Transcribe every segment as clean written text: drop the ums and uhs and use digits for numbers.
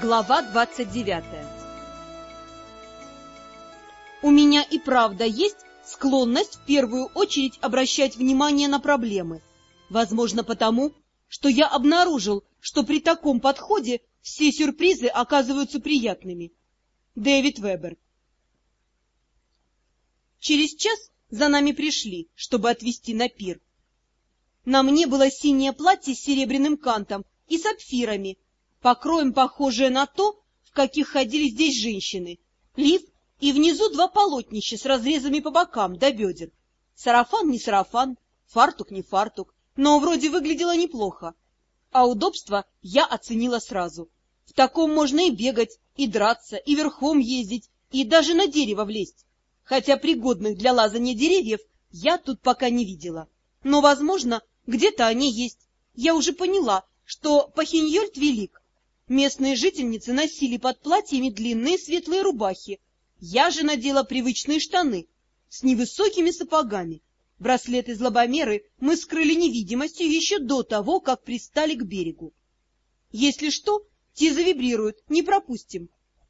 Глава 29. У меня и правда есть склонность в первую очередь обращать внимание на проблемы. Возможно, потому, что я обнаружил, что при таком подходе все сюрпризы оказываются приятными. Дэвид Вебер. Через час за нами пришли, чтобы отвезти на пир. На мне было синее платье с серебряным кантом и сапфирами, покроем похожее на то, в каких ходили здесь женщины, лиф и внизу два полотнища с разрезами по бокам до бедер. Сарафан не сарафан, фартук не фартук, но вроде выглядело неплохо. А удобство я оценила сразу. В таком можно и бегать, и драться, и верхом ездить, и даже на дерево влезть. Хотя пригодных для лазания деревьев я тут пока не видела. Но, возможно, где-то они есть. Я уже поняла, что Пахиньольд велик. Местные жительницы носили под платьями длинные светлые рубахи. Я же надела привычные штаны с невысокими сапогами. Браслеты-злобомеры мы скрыли невидимостью еще до того, как пристали к берегу. Если что, те завибрируют, не пропустим.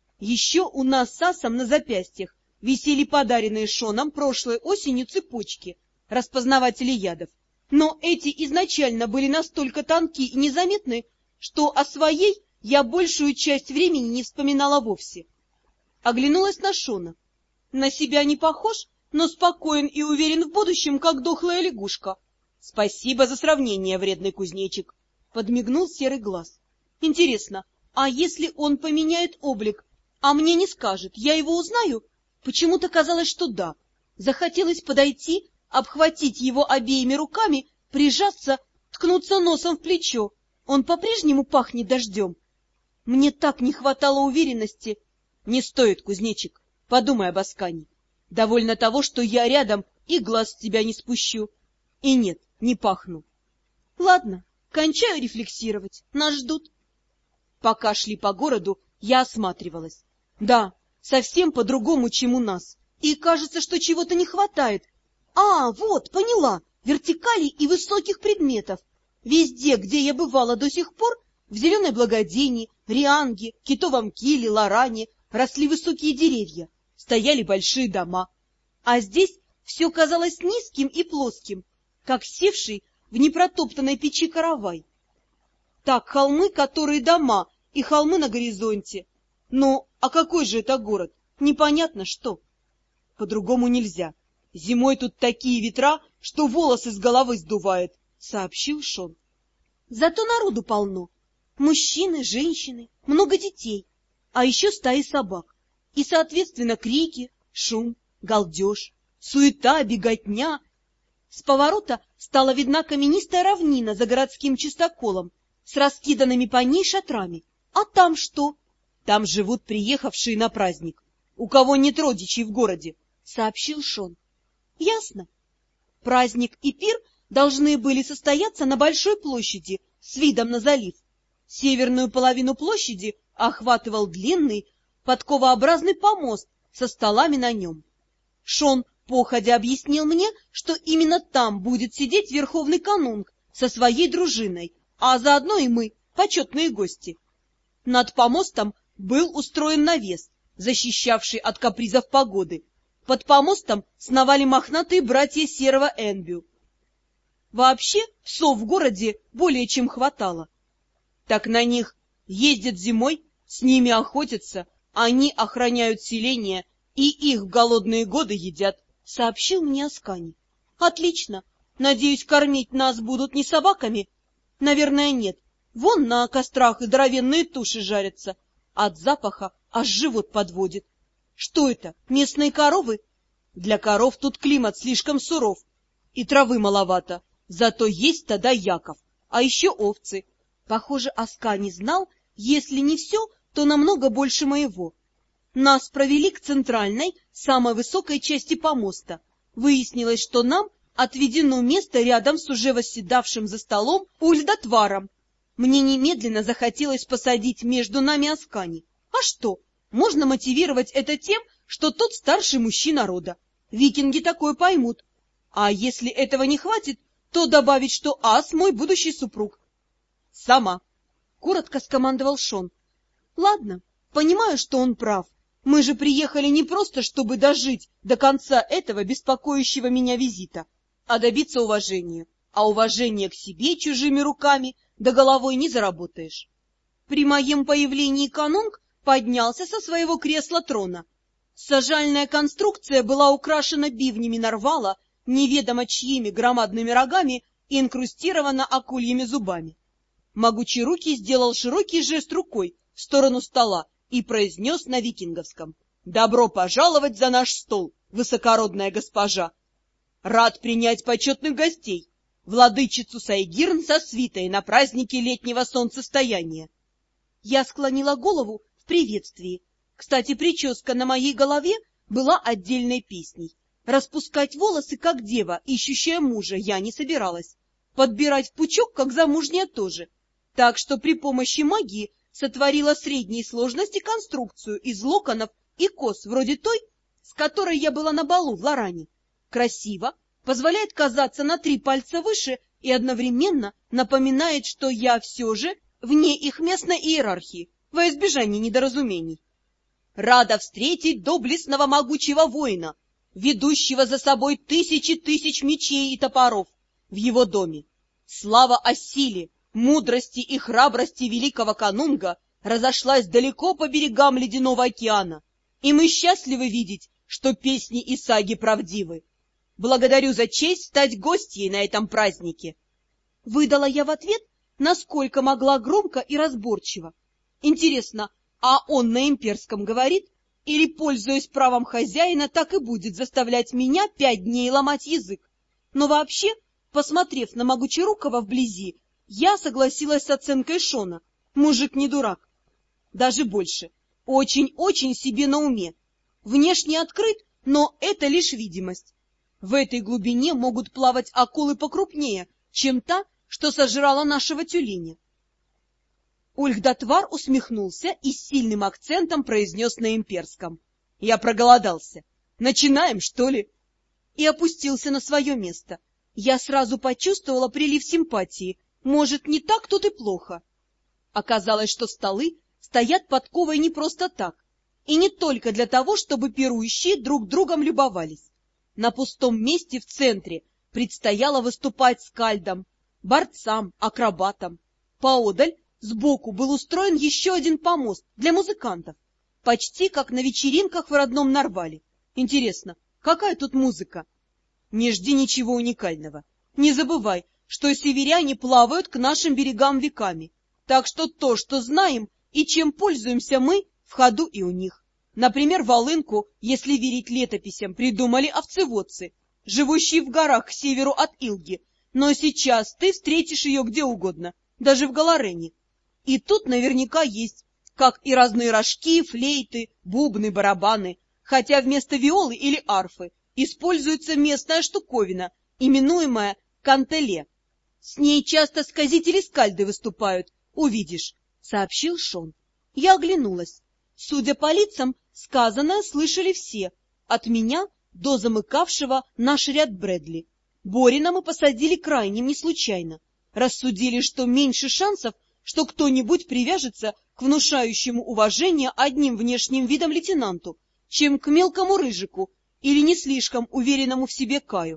Еще у нас с Асом на запястьях висели подаренные Шоном прошлой осенью цепочки, распознаватели ядов. Но эти изначально были настолько тонки и незаметны, что о своей я большую часть времени не вспоминала вовсе. Оглянулась на Шона. На себя не похож, но спокоен и уверен в будущем, как дохлая лягушка. — Спасибо за сравнение, вредный кузнечик, — подмигнул серый глаз. — Интересно, а если он поменяет облик, а мне не скажет, я его узнаю? Почему-то казалось, что да. Захотелось подойти, обхватить его обеими руками, прижаться, ткнуться носом в плечо. Он по-прежнему пахнет дождем. Мне так не хватало уверенности. Не стоит, кузнечик, подумай об Аскане. Довольно того, что я рядом и глаз с тебя не спущу. И нет, не пахну. Ладно, кончаю рефлексировать, нас ждут. Пока шли по городу, я осматривалась. Да, совсем по-другому, чем у нас. И кажется, что чего-то не хватает. Вот, поняла, вертикалей и высоких предметов. Везде, где я бывала до сих пор, в Зеленой Благодении, Рианге, Китовом Киле, Лоране, росли высокие деревья, стояли большие дома. А здесь все казалось низким и плоским, как севший в непротоптанной печи каравай. Так, холмы, которые дома, и холмы на горизонте. Но, а какой же это город? Непонятно что. По-другому нельзя. Зимой тут такие ветра, что волосы с головы сдувает, — сообщил Шон. Зато народу полно. Мужчины, женщины, много детей, а еще стаи собак. И, соответственно, крики, шум, галдеж, суета, беготня. С поворота стала видна каменистая равнина за городским чистоколом с раскиданными по ней шатрами. А там что? Там живут приехавшие на праздник. У кого нет родичей в городе, — сообщил Шон. Ясно. Праздник и пир должны были состояться на большой площади с видом на залив. Северную половину площади охватывал длинный, подковообразный помост со столами на нем. Шон походя объяснил мне, что именно там будет сидеть верховный канунг со своей дружиной, а заодно и мы, почетные гости. Над помостом был устроен навес, защищавший от капризов погоды. Под помостом сновали мохнатые братья серого Энбю. Вообще, псов в городе более чем хватало. Так на них ездят зимой, с ними охотятся, они охраняют селение и их в голодные годы едят, — сообщил мне Аскани. Отлично. Надеюсь, кормить нас будут не собаками? Наверное, нет. Вон на кострах и здоровенные туши жарятся. От запаха аж живот подводит. Что это, местные коровы? Для коров тут климат слишком суров, и травы маловато, зато есть стада яков, а еще овцы. Похоже, Аскани знал, если не все, то намного больше моего. Нас провели к центральной, самой высокой части помоста. Выяснилось, что нам отведено место рядом с уже восседавшим за столом Ульдотваром. Мне немедленно захотелось посадить между нами Аскани. А что? Можно мотивировать это тем, что тот старший мужчина рода. Викинги такое поймут. А если этого не хватит, то добавить, что Ас мой будущий супруг. Сама, — коротко скомандовал Шон. Ладно, понимаю, что он прав. Мы же приехали не просто, чтобы дожить до конца этого беспокоящего меня визита, а добиться уважения. А уважение к себе чужими руками да головой не заработаешь. При моем появлении канунг поднялся со своего кресла трона. Сажальная конструкция была украшена бивнями нарвала, неведомо чьими громадными рогами и инкрустирована акульими зубами. Могучий руки сделал широкий жест рукой в сторону стола и произнес на викинговском: «Добро пожаловать за наш стол, высокородная госпожа! Рад принять почетных гостей, владычицу Сайгирн со свитой на празднике летнего солнцестояния». Я склонила голову в приветствии. Кстати, прическа на моей голове была отдельной песней. Распускать волосы, как дева, ищущая мужа, я не собиралась. Подбирать в пучок, как замужняя, тоже. Так что при помощи магии сотворила средней сложности конструкцию из локонов и кос, вроде той, с которой я была на балу в Лоране. Красиво, позволяет казаться на 3 пальца выше и одновременно напоминает, что я все же вне их местной иерархии, во избежание недоразумений. Рада встретить доблестного могучего воина, ведущего за собой тысячи тысяч мечей и топоров в его доме. Слава о силе, мудрости и храбрости великого канунга разошлась далеко по берегам ледяного океана, и мы счастливы видеть, что песни и саги правдивы. Благодарю за честь стать гостьей на этом празднике. Выдала я в ответ, насколько могла, громко и разборчиво. Интересно, а он на имперском говорит или, пользуясь правом хозяина, так и будет заставлять меня 5 дней ломать язык? Но вообще, посмотрев на Могучерукова вблизи, я согласилась с оценкой Шона. Мужик не дурак. Даже больше. Очень-очень себе на уме. Внешне открыт, но это лишь видимость. В этой глубине могут плавать акулы покрупнее, чем та, что сожрала нашего тюленя. Ульхдатвар усмехнулся и с сильным акцентом произнес на имперском: «Я проголодался. Начинаем, что ли?» И опустился на свое место. Я сразу почувствовала прилив симпатии. Может, не так тут и плохо. Оказалось, что столы стоят подковой не просто так, и не только для того, чтобы пирующие друг другом любовались. На пустом месте в центре предстояло выступать скальдам, борцам, акробатам. Поодаль сбоку был устроен еще один помост для музыкантов, почти как на вечеринках в родном Нарвале. Интересно, какая тут музыка? Не жди ничего уникального. Не забывай, что северяне плавают к нашим берегам веками, так что то, что знаем и чем пользуемся мы, в ходу и у них. Например, волынку, если верить летописям, придумали овцеводцы, живущие в горах к северу от Илги, но сейчас ты встретишь ее где угодно, даже в Галарене. И тут наверняка есть, как и разные рожки, флейты, бубны, барабаны, хотя вместо виолы или арфы используется местная штуковина, именуемая кантеле. С ней часто сказители-скальды выступают, увидишь, — сообщил Шон. Я оглянулась. Судя по лицам, сказанное слышали все, от меня до замыкавшего наш ряд Брэдли. Борина мы посадили крайним не случайно. Рассудили, что меньше шансов, что кто-нибудь привяжется к внушающему уважение одним внешним видом лейтенанту, чем к мелкому рыжику или не слишком уверенному в себе Каю.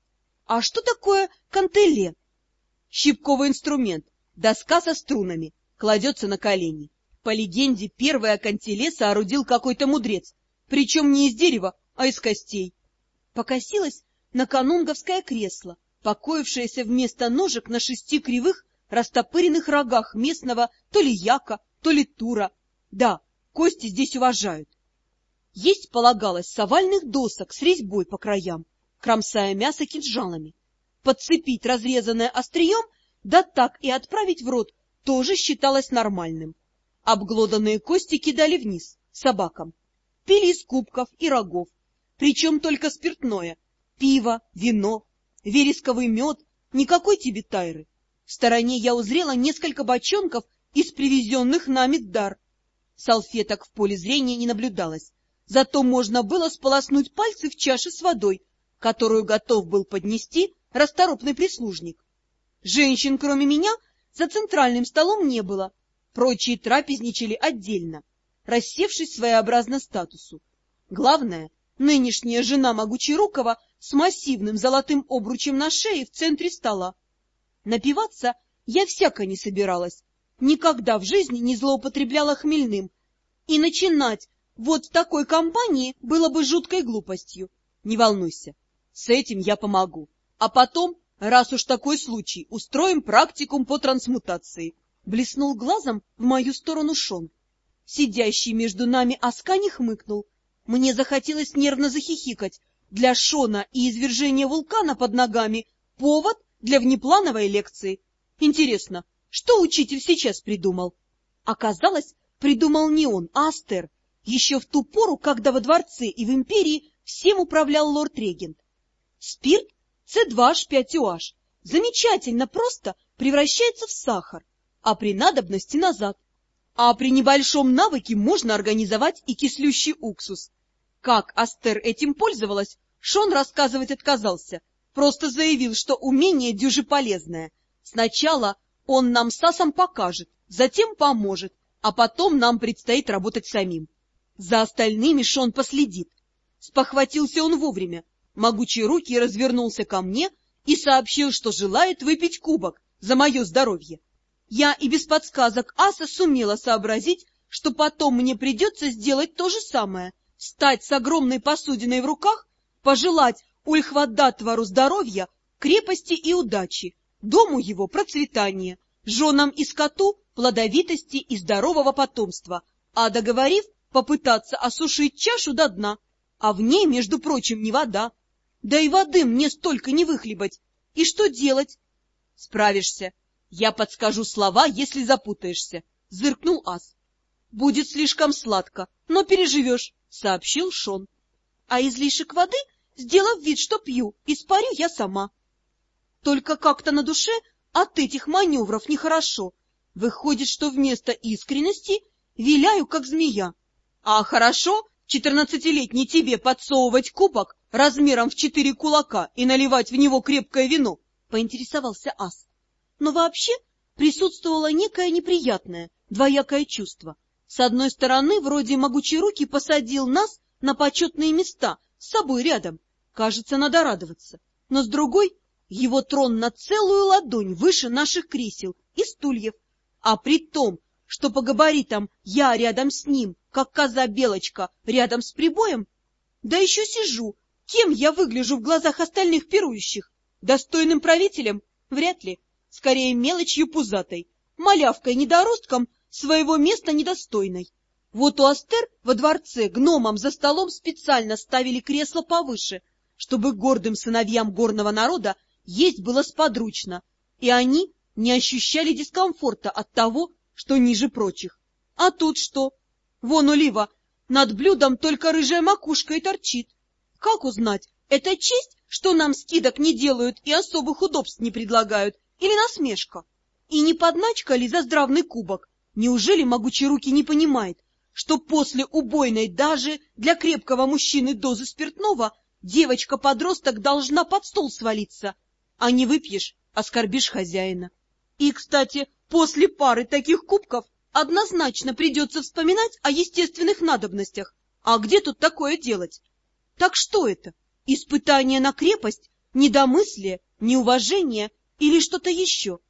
А что такое кантеле? Щипковый инструмент, доска со струнами, кладется на колени. По легенде, первое кантеле соорудил какой-то мудрец, причем не из дерева, а из костей. Покосилась на канунговское кресло, покоившееся вместо ножек на 6 кривых, растопыренных рогах местного то ли яка, то ли тура. Да, кости здесь уважают. Есть полагалось с овальных досок с резьбой по краям, кромсая мясо кинжалами. Подцепить разрезанное острием, да так и отправить в рот, тоже считалось нормальным. Обглоданные кости кидали вниз, собакам. Пили из кубков и рогов, причем только спиртное. Пиво, вино, вересковый мед, никакой тебе тайры. В стороне я узрела несколько бочонков из привезенных нами дар. Салфеток в поле зрения не наблюдалось, зато можно было сполоснуть пальцы в чаше с водой, которую готов был поднести расторопный прислужник. Женщин, кроме меня, за центральным столом не было. Прочие трапезничали отдельно, рассевшись своеобразно статусу. Главное, нынешняя жена Могучерукова с массивным золотым обручем на шее в центре стола. Напиваться я всяко не собиралась, никогда в жизни не злоупотребляла хмельным, и начинать вот в такой компании было бы жуткой глупостью. Не волнуйся, с этим я помогу. А потом, раз уж такой случай, устроим практикум по трансмутации. Блеснул глазом в мою сторону Шон. Сидящий между нами Аскани хмыкнул. Мне захотелось нервно захихикать. Для Шона и извержения вулкана под ногами повод для внеплановой лекции. Интересно, что учитель сейчас придумал? Оказалось, придумал не он, а Астер. Еще в ту пору, когда во дворце и в империи всем управлял лорд-регент. Спирт С2H5OH замечательно просто превращается в сахар, а при надобности назад. А при небольшом навыке можно организовать и кислющий уксус. Как Астер этим пользовалась, Шон рассказывать отказался, просто заявил, что умение дюже полезное. Сначала он нам с Асом покажет, затем поможет, а потом нам предстоит работать самим. За остальными Шон последит. Спохватился он вовремя. Могучерукий развернулся ко мне и сообщил, что желает выпить кубок за мое здоровье. Я и без подсказок Аса сумела сообразить, что потом мне придется сделать то же самое, встать с огромной посудиной в руках, пожелать Ульхвадатвару здоровья, крепости и удачи, дому его процветания, женам и скоту плодовитости и здорового потомства, а договорив, попытаться осушить чашу до дна, а в ней, между прочим, не вода. Да и воды мне столько не выхлебать. И что делать? Справишься. Я подскажу слова, если запутаешься, — зыркнул Ас. Будет слишком сладко, но переживешь, — сообщил Шон. А излишек воды, сделав вид, что пью, испарю я сама. Только как-то на душе от этих маневров нехорошо. Выходит, что вместо искренности виляю, как змея. А хорошо 14-летней тебе подсовывать кубок размером в 4 кулака и наливать в него крепкое вино, — поинтересовался Ас. Но вообще присутствовало некое неприятное, двоякое чувство. С одной стороны, вроде Могучерукий посадил нас на почетные места с собой рядом. Кажется, надо радоваться. Но с другой, его трон на целую ладонь выше наших кресел и стульев. А при том, что по габаритам я рядом с ним, как коза-белочка рядом с прибоем, да еще сижу, кем я выгляжу в глазах остальных пирующих? Достойным правителем? Вряд ли. Скорее мелочью пузатой, малявкой-недоростком, своего места недостойной. Вот у Астер во дворце гномам за столом специально ставили кресло повыше, чтобы гордым сыновьям горного народа есть было сподручно, и они не ощущали дискомфорта от того, что ниже прочих. А тут что? Вон Олива, над блюдом только рыжая макушка и торчит. Как узнать, это честь, что нам скидок не делают и особых удобств не предлагают, или насмешка? И не подначка ли за здравный кубок? Неужели Могучерукий не понимает, что после убойной даже для крепкого мужчины дозы спиртного девочка-подросток должна под стол свалиться, а не выпьешь, оскорбишь хозяина? И, кстати, после пары таких кубков однозначно придется вспоминать о естественных надобностях. А где тут такое делать? Так что это? Испытание на крепость, недомыслие, неуважение или что-то еще?